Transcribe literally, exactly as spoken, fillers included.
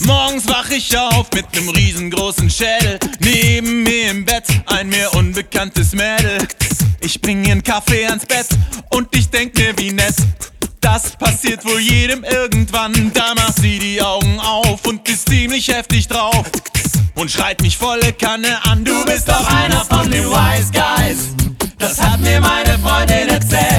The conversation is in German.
Morgens wach ich auf mit nem riesengroßen Schädel. Neben mir im Bett ein mir unbekanntes Mädel. Ich bring ihren Kaffee ans Bett und ich denk mir, wie nett. Das passiert wohl jedem irgendwann. Da macht sie die Augen auf und ist ziemlich heftig drauf und schreit mich volle Kanne an. Du bist doch einer von den Wise Guys, das hat mir meine Freundin erzählt.